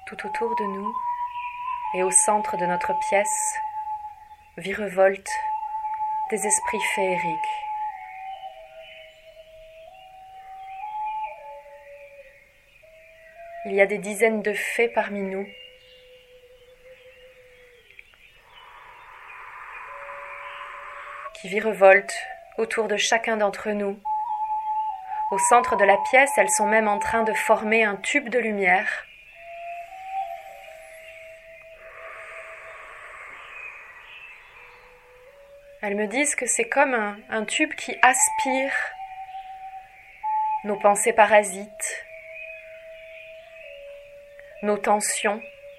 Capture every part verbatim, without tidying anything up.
tout autour de nous et au centre de notre pièce virevoltent des esprits féeriques. Il y a des dizaines de fées parmi nous. Qui virevoltent autour de chacun d'entre nous. Au centre de la pièce, elles sont même en train de former un tube de lumière. Elles me disent que c'est comme un, un tube qui aspire nos pensées parasites, nos tensions,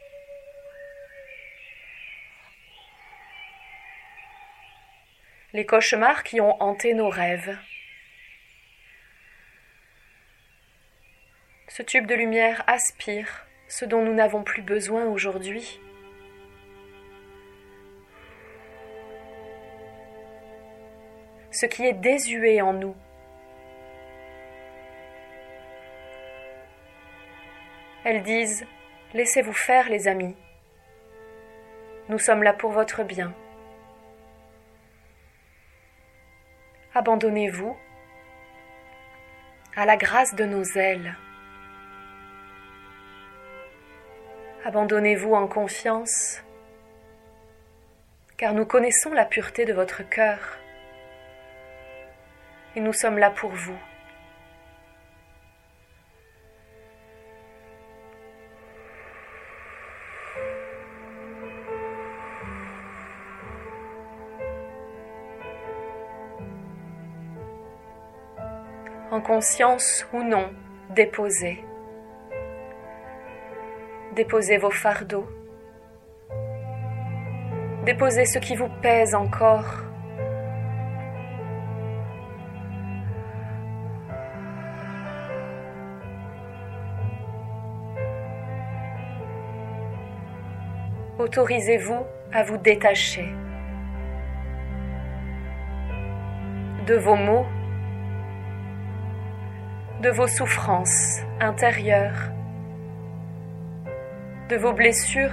les cauchemars qui ont hanté nos rêves. Ce tube de lumière aspire ce dont nous n'avons plus besoin aujourd'hui. Ce qui est désuet en nous. Elles disent « Laissez-vous faire, les amis. Nous sommes là pour votre bien. Abandonnez-vous à la grâce de nos ailes. Abandonnez-vous en confiance, car nous connaissons la pureté de votre cœur et nous sommes là pour vous. En conscience ou non, déposez. Déposez vos fardeaux. Déposez ce qui vous pèse encore. Autorisez-vous à vous détacher de vos maux, de vos souffrances intérieures, de vos blessures,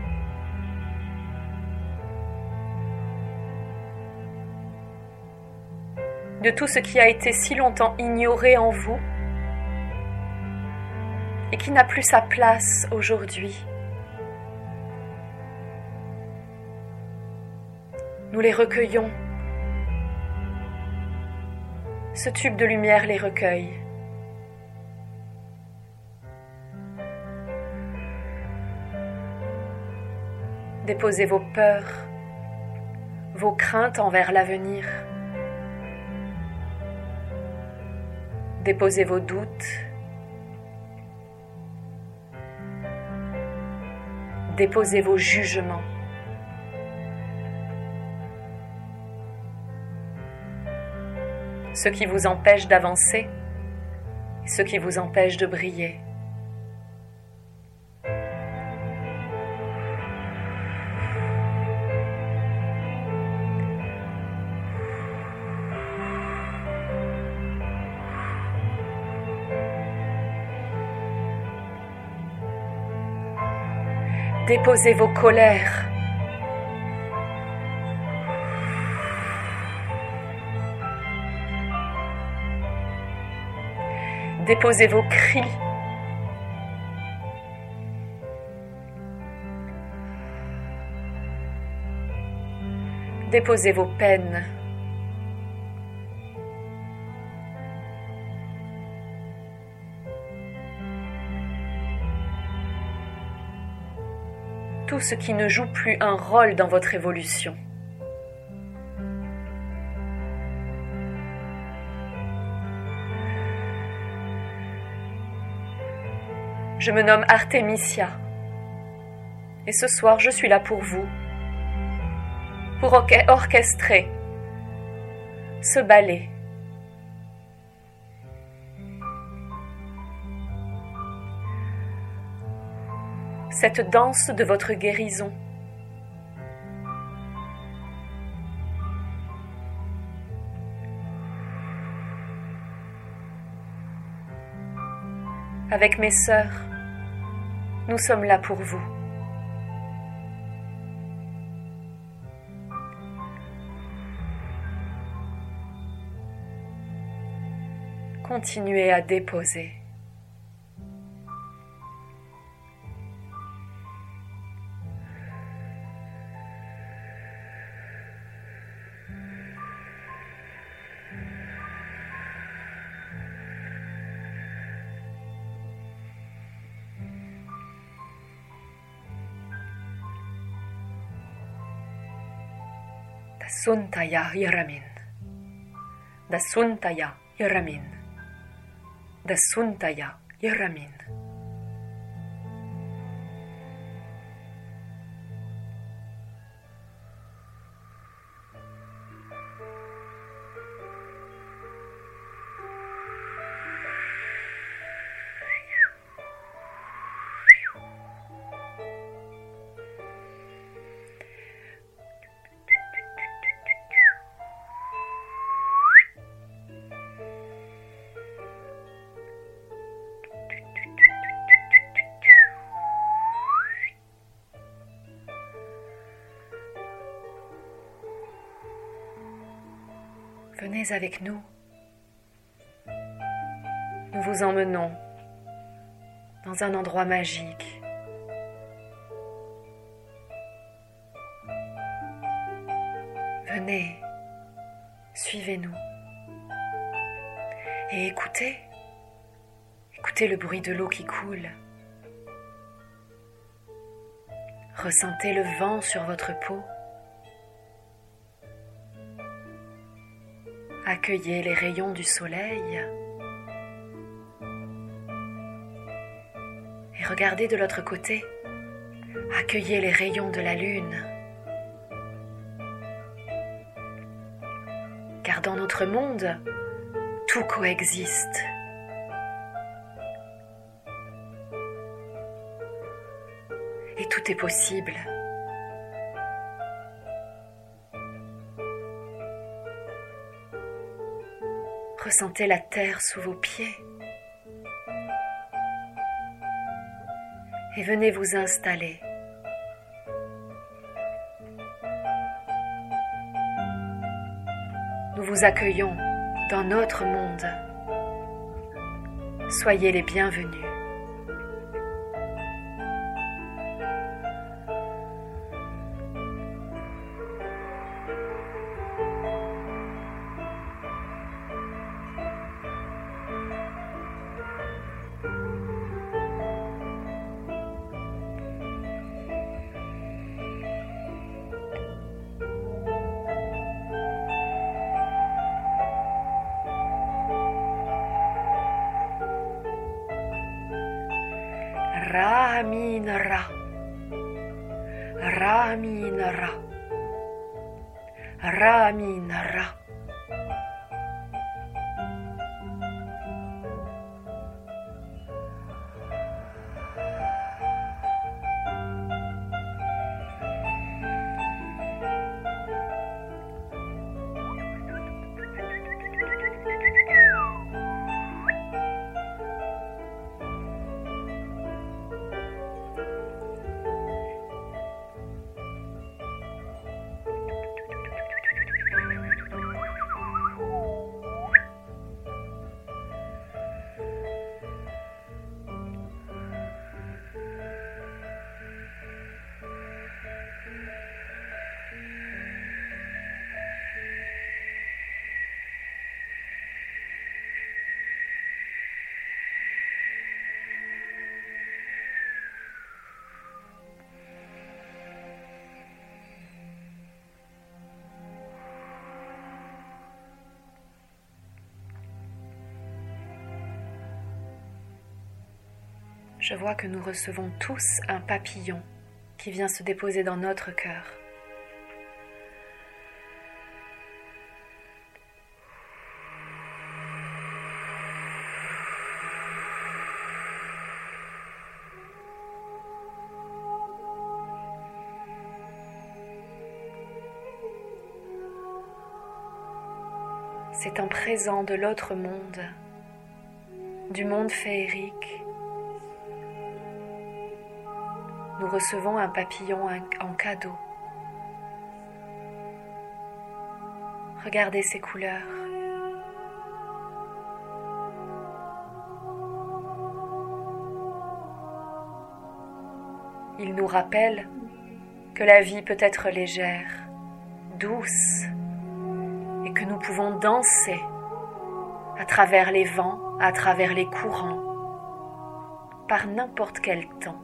de tout ce qui a été si longtemps ignoré en vous et qui n'a plus sa place aujourd'hui. Nous les recueillons. Ce tube de lumière les recueille. Déposez vos peurs, vos craintes envers l'avenir. Déposez vos doutes. Déposez vos jugements. Ce qui vous empêche d'avancer et ce qui vous empêche de briller. Déposez vos colères. Déposez vos cris. Déposez vos peines. Tout ce qui ne joue plus un rôle dans votre évolution. Je me nomme Artemisia et ce soir je suis là pour vous, pour orche- orchestrer ce ballet. Cette danse de votre guérison. Avec mes sœurs, Nous sommes là pour vous. Continuez à déposer. Dasuntaya Iramin. Dasuntaya Iramin. Dasuntaya Iramin. Venez avec nous. Nous vous emmenons dans un endroit magique. Venez, suivez-nous et écoutez, écoutez le bruit de l'eau qui coule. Ressentez le vent sur votre peau. Accueillez les rayons du soleil et regardez de l'autre côté. Accueillez les rayons de la lune. Car dans notre monde, tout coexiste. Et tout est possible. Ressentez la terre sous vos pieds et venez vous installer. Nous vous accueillons dans notre monde. Soyez les bienvenus. Ra-min Ra. Ra-min Ra. Ra-min Ra. Je vois que nous recevons tous un papillon qui vient se déposer dans notre cœur. C'est un présent de l'autre monde, du monde féerique. recevons un papillon en cadeau. Regardez ses couleurs. Il nous rappelle que la vie peut être légère, douce, et que nous pouvons danser à travers les vents, à travers les courants, par n'importe quel temps.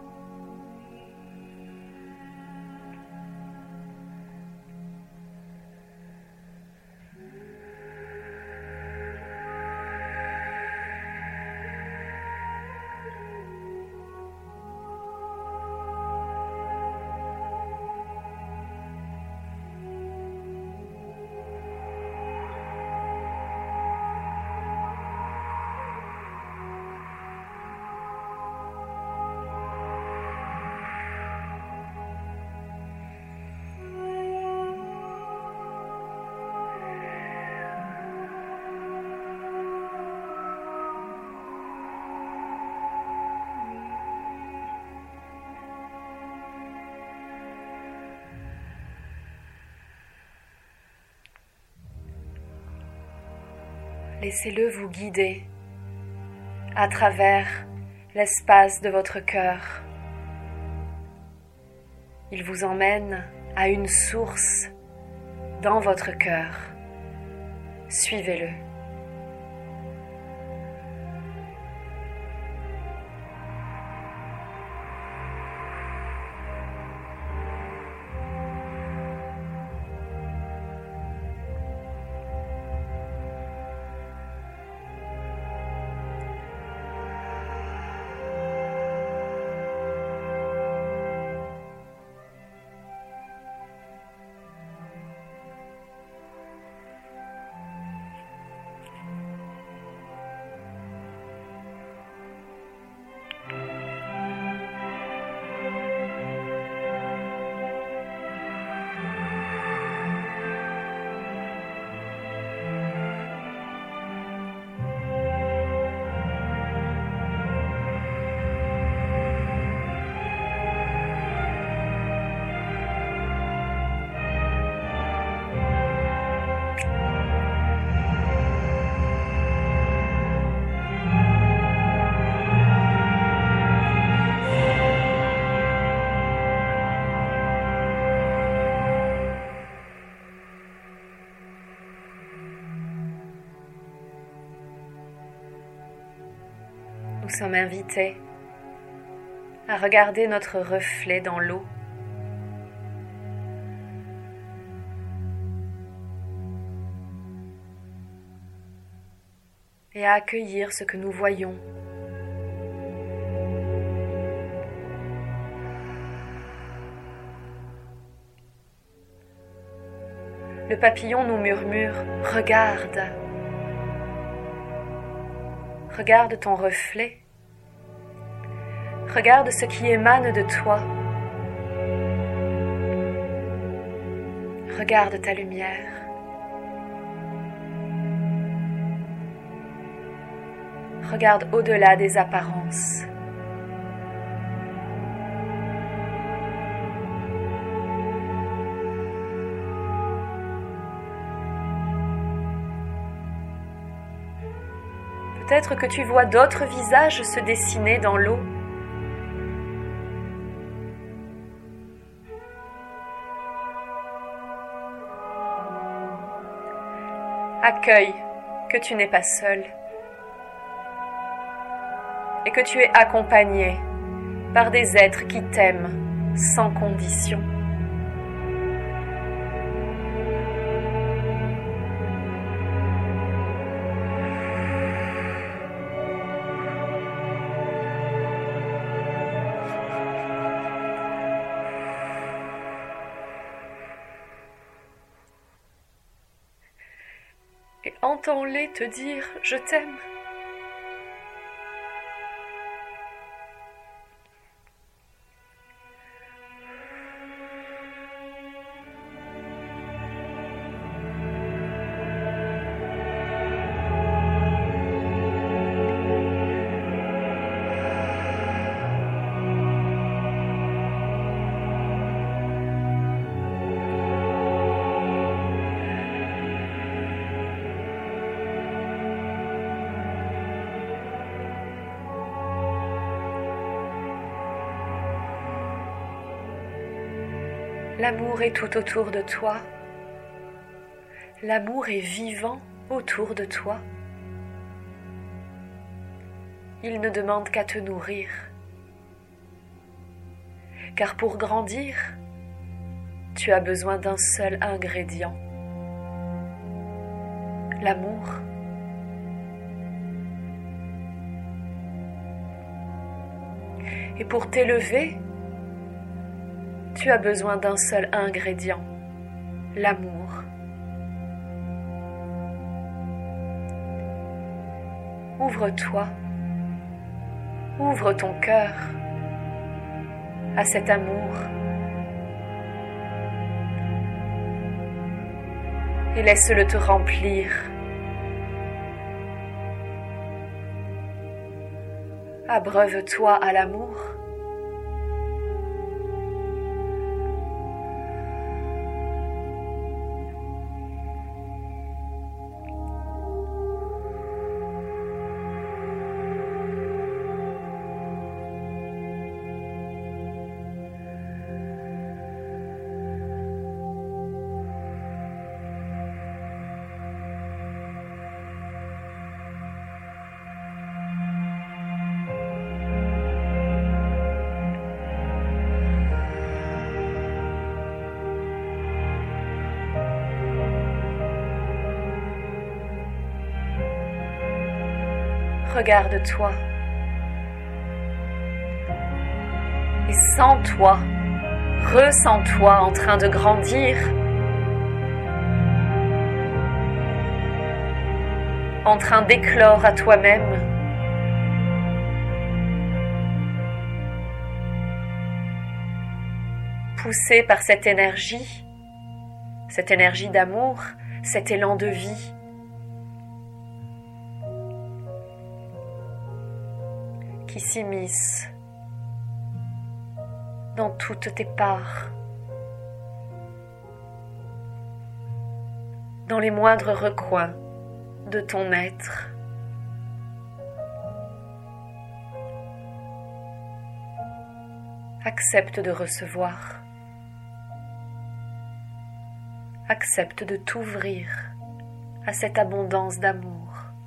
Laissez-le vous guider à travers l'espace de votre cœur. Il vous emmène à une source dans votre cœur. Suivez-le. Nous sommes invités à regarder notre reflet dans l'eau. Et à accueillir ce que nous voyons. Le papillon nous murmure « Regarde !» Regarde ton reflet. Regarde ce qui émane de toi. Regarde ta lumière. Regarde au-delà des apparences. Peut-être que tu vois d'autres visages se dessiner dans l'eau. Accueille que tu n'es pas seul et que tu es accompagné par des êtres qui t'aiment sans condition. Et entends-les te dire « Je t'aime ». L'amour est tout autour de toi. L'amour est vivant autour de toi. Il ne demande qu'à te nourrir. Car pour grandir, tu as besoin d'un seul ingrédient, l'amour. Et pour t'élever, tu as besoin d'un seul ingrédient, l'amour. Ouvre-toi, ouvre ton cœur à cet amour et laisse-le te remplir. Abreuve-toi à l'amour. Regarde-toi et sens-toi, ressens-toi en train de grandir, en train d'éclore à toi-même. Poussé par cette énergie, cette énergie d'amour, cet élan de vie. Qui s'immisce dans toutes tes parts, dans les moindres recoins de ton être. Accepte de recevoir, accepte de t'ouvrir à cette abondance d'amour.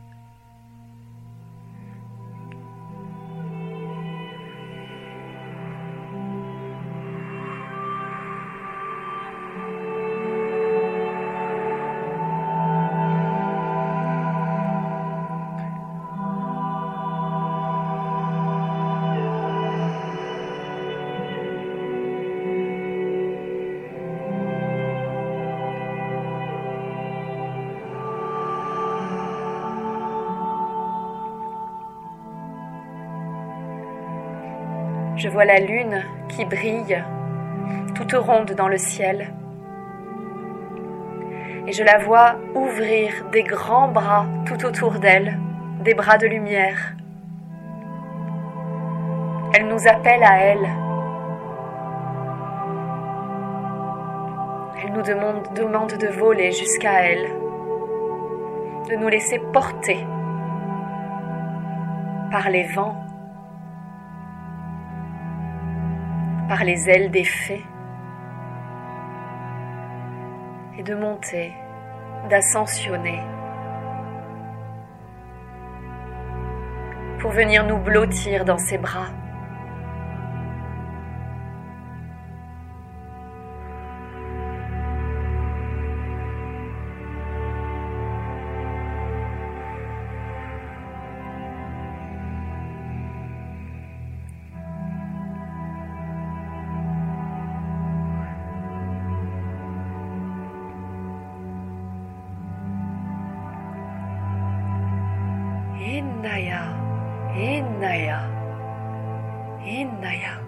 Je vois la lune qui brille, toute ronde dans le ciel. Et je la vois ouvrir des grands bras tout autour d'elle, des bras de lumière. Elle nous appelle à elle. Elle nous demande, demande de voler jusqu'à elle, de nous laisser porter par les vents, par les ailes des fées, et de monter, d'ascensionner, pour venir nous blottir dans ses bras. Innaya, Innaya, Innaya.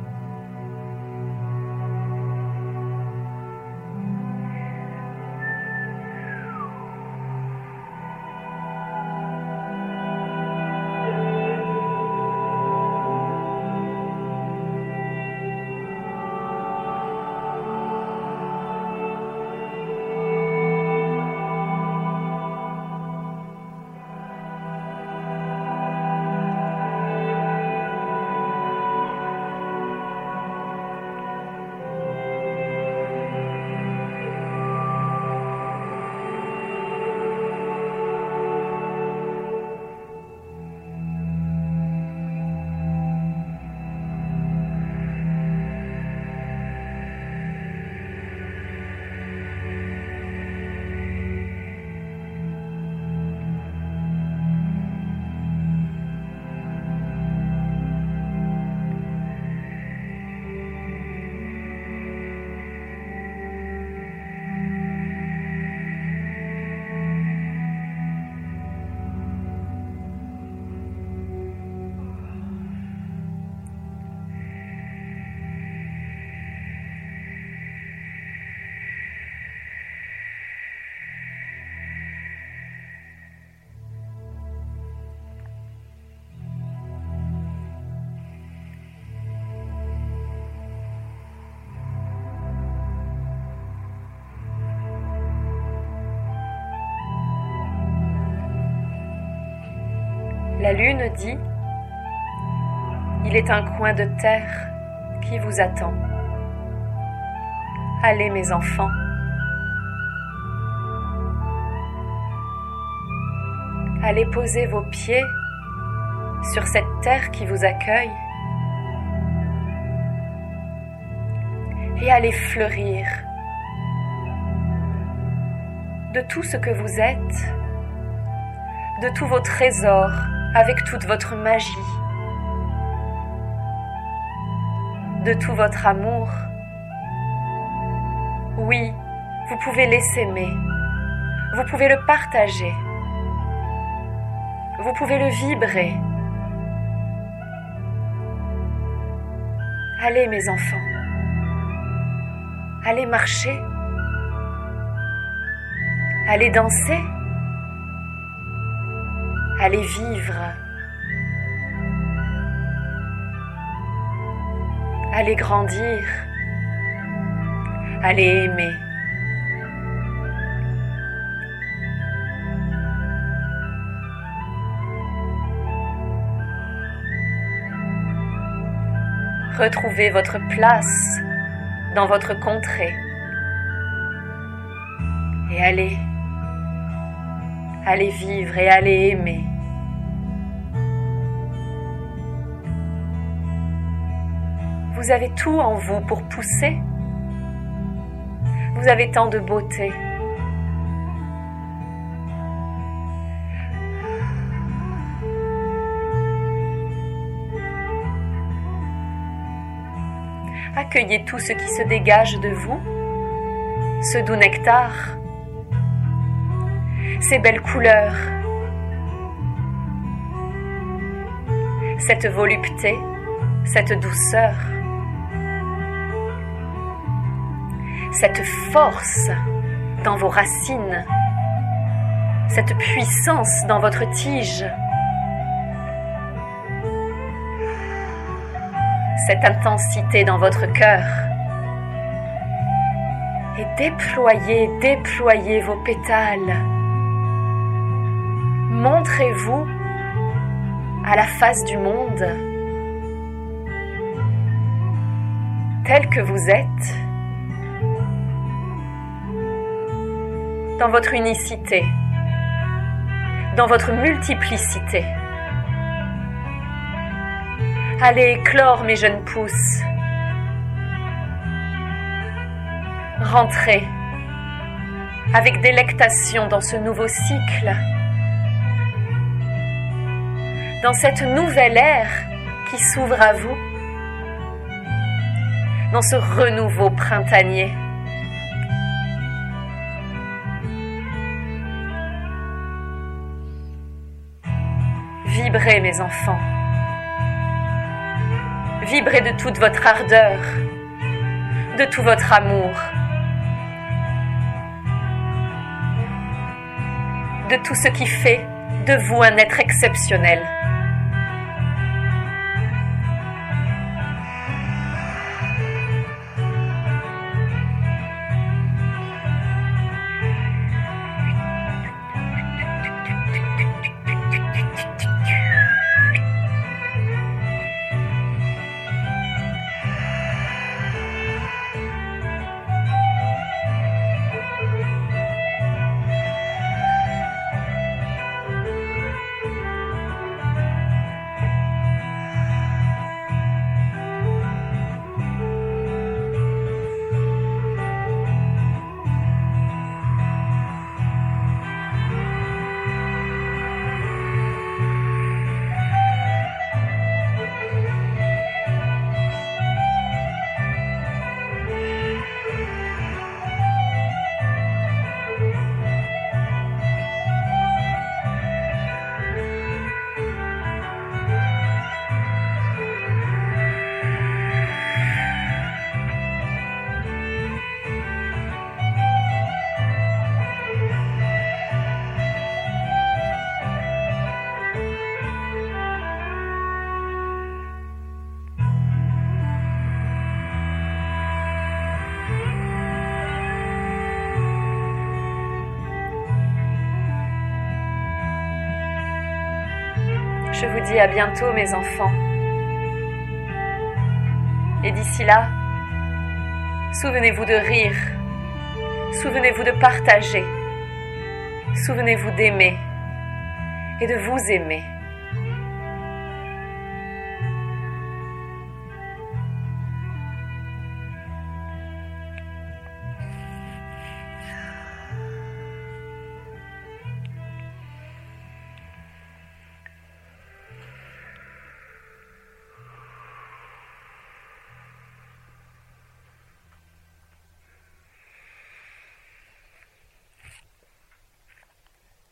La lune dit, il est un coin de terre qui vous attend. Allez mes enfants. Allez poser vos pieds sur cette terre qui vous accueille et allez fleurir de tout ce que vous êtes, de tous vos trésors avec toute votre magie, de tout votre amour. Oui, vous pouvez l'essaimer, vous pouvez le partager, vous pouvez le vibrer. Allez mes enfants, allez marcher, allez danser, allez vivre, allez grandir, allez aimer. Retrouvez votre place dans votre contrée et allez, allez vivre et allez aimer. Vous avez tout en vous pour pousser. Vous avez tant de beauté. Accueillez tout ce qui se dégage de vous, ce doux nectar, ces belles couleurs, cette volupté, cette douceur, cette force dans vos racines, cette puissance dans votre tige, cette intensité dans votre cœur. Et déployez, déployez vos pétales. Montrez-vous à la face du monde tel que vous êtes, dans votre unicité, dans votre multiplicité. Allez éclore mes jeunes pousses. Rentrez avec délectation dans ce nouveau cycle, dans cette nouvelle ère qui s'ouvre à vous, dans ce renouveau printanier. Vibrez mes enfants. Vibrez de toute votre ardeur, de tout votre amour, de tout ce qui fait de vous un être exceptionnel. Je vous dis à bientôt mes enfants. Et d'ici là, souvenez-vous de rire, souvenez-vous de partager, souvenez-vous d'aimer et de vous aimer.